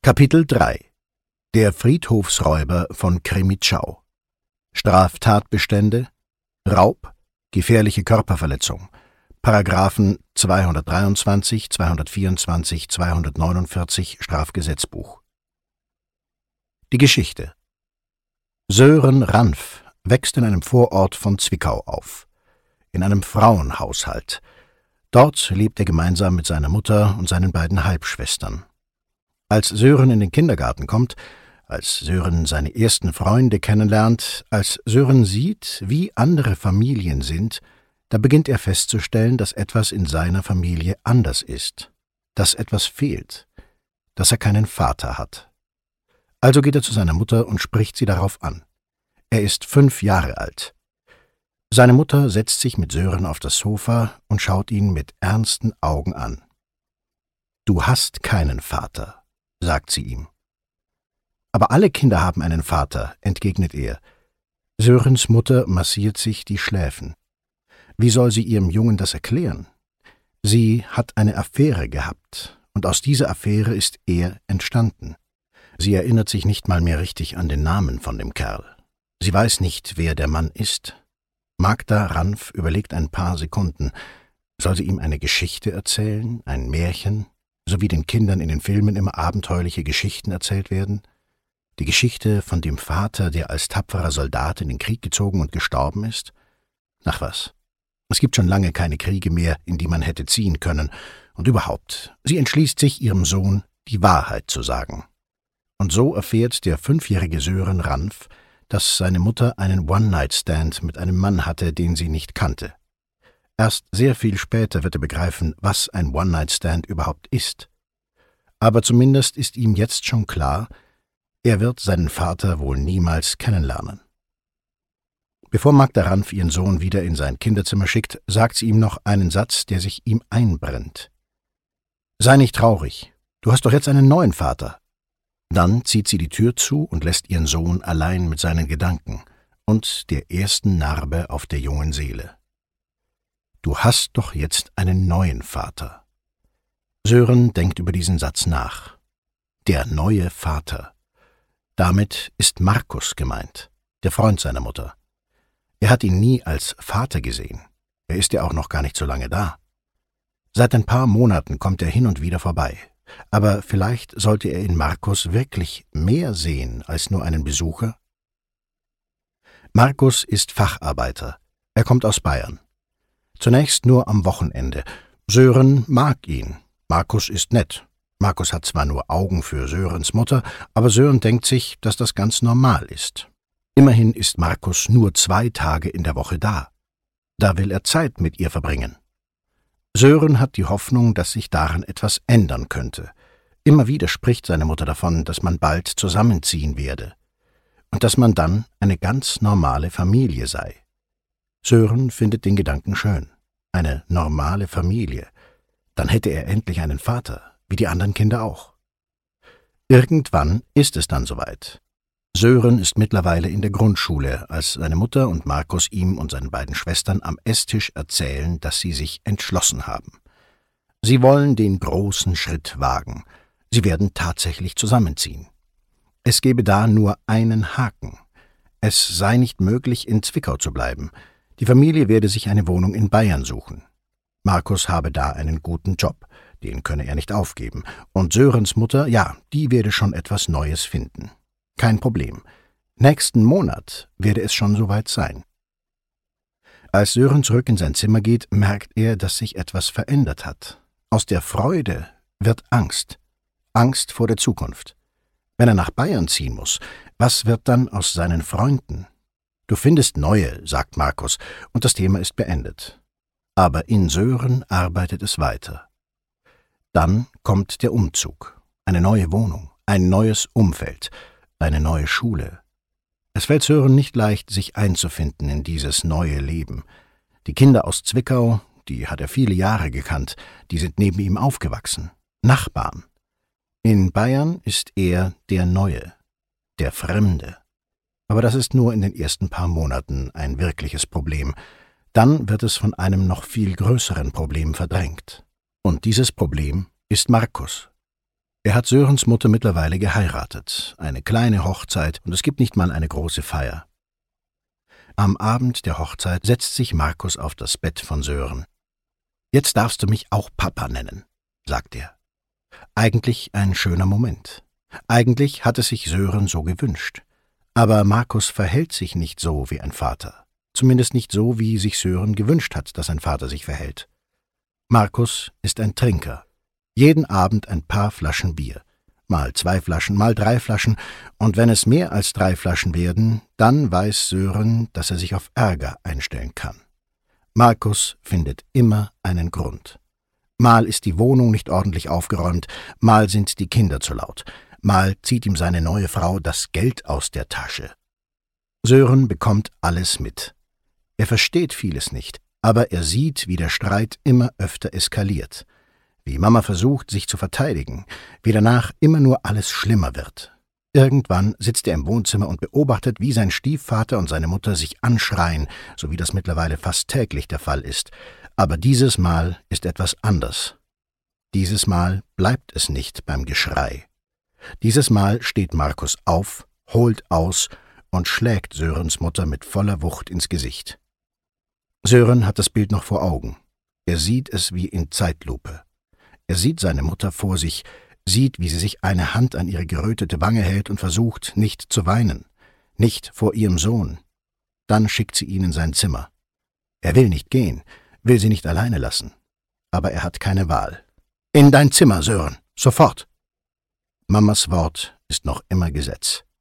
Kapitel 3 Der Friedhofsräuber von Crimmitschau. Straftatbestände: Raub, gefährliche Körperverletzung, Paragraphen 223, 224, 249 Strafgesetzbuch. Die Geschichte: Sören Ranf wächst in einem Vorort von Zwickau auf, in einem Frauenhaushalt. Dort lebt er gemeinsam mit seiner Mutter und seinen beiden Halbschwestern. Als Sören in den Kindergarten kommt, als Sören seine ersten Freunde kennenlernt, als Sören sieht, wie andere Familien sind, da beginnt er festzustellen, dass etwas in seiner Familie anders ist, dass etwas fehlt, dass er keinen Vater hat. Also geht er zu seiner Mutter und spricht sie darauf an. Er ist 5 Jahre alt. Seine Mutter setzt sich mit Sören auf das Sofa und schaut ihn mit ernsten Augen an. »Du hast keinen Vater«, sagt sie ihm. »Aber alle Kinder haben einen Vater«, entgegnet er. Sörens Mutter massiert sich die Schläfen. Wie soll sie ihrem Jungen das erklären? Sie hat eine Affäre gehabt, und aus dieser Affäre ist er entstanden. Sie erinnert sich nicht mal mehr richtig an den Namen von dem Kerl. Sie weiß nicht, wer der Mann ist. Magda Ranf überlegt ein paar Sekunden. Soll sie ihm eine Geschichte erzählen, ein Märchen, so wie den Kindern in den Filmen immer abenteuerliche Geschichten erzählt werden? Die Geschichte von dem Vater, der als tapferer Soldat in den Krieg gezogen und gestorben ist? Ach was, es gibt schon lange keine Kriege mehr, in die man hätte ziehen können. Und überhaupt, sie entschließt sich, ihrem Sohn die Wahrheit zu sagen. Und so erfährt der 5-jährige Sören Ranf, dass seine Mutter einen One-Night-Stand mit einem Mann hatte, den sie nicht kannte. Erst sehr viel später wird er begreifen, was ein One-Night-Stand überhaupt ist. Aber zumindest ist ihm jetzt schon klar, er wird seinen Vater wohl niemals kennenlernen. Bevor Magda Ranf ihren Sohn wieder in sein Kinderzimmer schickt, sagt sie ihm noch einen Satz, der sich ihm einbrennt. »Sei nicht traurig, du hast doch jetzt einen neuen Vater.« Dann zieht sie die Tür zu und lässt ihren Sohn allein mit seinen Gedanken und der ersten Narbe auf der jungen Seele. »Du hast doch jetzt einen neuen Vater.« Sören denkt über diesen Satz nach. Der neue Vater. Damit ist Markus gemeint, der Freund seiner Mutter. Er hat ihn nie als Vater gesehen. Er ist ja auch noch gar nicht so lange da. Seit ein paar Monaten kommt er hin und wieder vorbei. Aber vielleicht sollte er in Markus wirklich mehr sehen als nur einen Besucher? Markus ist Facharbeiter. Er kommt aus Bayern. Zunächst nur am Wochenende. Sören mag ihn. Markus ist nett. Markus hat zwar nur Augen für Sörens Mutter, aber Sören denkt sich, dass das ganz normal ist. Immerhin ist Markus nur 2 Tage in der Woche da. Da will er Zeit mit ihr verbringen. Sören hat die Hoffnung, dass sich daran etwas ändern könnte. Immer wieder spricht seine Mutter davon, dass man bald zusammenziehen werde und dass man dann eine ganz normale Familie sei. Sören findet den Gedanken schön. Eine normale Familie. Dann hätte er endlich einen Vater, wie die anderen Kinder auch. Irgendwann ist es dann soweit. Sören ist mittlerweile in der Grundschule, als seine Mutter und Markus ihm und seinen beiden Schwestern am Esstisch erzählen, dass sie sich entschlossen haben. Sie wollen den großen Schritt wagen. Sie werden tatsächlich zusammenziehen. Es gebe da nur einen Haken. Es sei nicht möglich, in Zwickau zu bleiben. Die Familie werde sich eine Wohnung in Bayern suchen. Markus habe da einen guten Job, den könne er nicht aufgeben. Und Sörens Mutter, ja, die werde schon etwas Neues finden. Kein Problem. Nächsten Monat werde es schon soweit sein. Als Sören zurück in sein Zimmer geht, merkt er, dass sich etwas verändert hat. Aus der Freude wird Angst. Angst vor der Zukunft. Wenn er nach Bayern ziehen muss, was wird dann aus seinen Freunden? »Du findest neue«, sagt Markus, und das Thema ist beendet. Aber in Sören arbeitet es weiter. Dann kommt der Umzug. Eine neue Wohnung, ein neues Umfeld, eine neue Schule. Es fällt Sören nicht leicht, sich einzufinden in dieses neue Leben. Die Kinder aus Zwickau, die hat er viele Jahre gekannt, die sind neben ihm aufgewachsen. Nachbarn. In Bayern ist er der Neue, der Fremde. Aber das ist nur in den ersten paar Monaten ein wirkliches Problem. Dann wird es von einem noch viel größeren Problem verdrängt. Und dieses Problem ist Markus. Er hat Sörens Mutter mittlerweile geheiratet, eine kleine Hochzeit, und es gibt nicht mal eine große Feier. Am Abend der Hochzeit setzt sich Markus auf das Bett von Sören. »Jetzt darfst du mich auch Papa nennen«, sagt er. Eigentlich ein schöner Moment. Eigentlich hat es sich Sören so gewünscht. Aber Markus verhält sich nicht so wie ein Vater. Zumindest nicht so, wie sich Sören gewünscht hat, dass ein Vater sich verhält. Markus ist ein Trinker. Jeden Abend ein paar Flaschen Bier. Mal 2 Flaschen, mal 3 Flaschen. Und wenn es mehr als 3 Flaschen werden, dann weiß Sören, dass er sich auf Ärger einstellen kann. Markus findet immer einen Grund. Mal ist die Wohnung nicht ordentlich aufgeräumt, mal sind die Kinder zu laut, mal zieht ihm seine neue Frau das Geld aus der Tasche. Sören bekommt alles mit. Er versteht vieles nicht, aber er sieht, wie der Streit immer öfter eskaliert, wie Mama versucht, sich zu verteidigen, wie danach immer nur alles schlimmer wird. Irgendwann sitzt er im Wohnzimmer und beobachtet, wie sein Stiefvater und seine Mutter sich anschreien, so wie das mittlerweile fast täglich der Fall ist. Aber dieses Mal ist etwas anders. Dieses Mal bleibt es nicht beim Geschrei. Dieses Mal steht Markus auf, holt aus und schlägt Sörens Mutter mit voller Wucht ins Gesicht. Sören hat das Bild noch vor Augen. Er sieht es wie in Zeitlupe. Er sieht seine Mutter vor sich, sieht, wie sie sich eine Hand an ihre gerötete Wange hält und versucht, nicht zu weinen, nicht vor ihrem Sohn. Dann schickt sie ihn in sein Zimmer. Er will nicht gehen, will sie nicht alleine lassen. Aber er hat keine Wahl. »In dein Zimmer, Sören, sofort!« Mamas Wort ist noch immer Gesetz.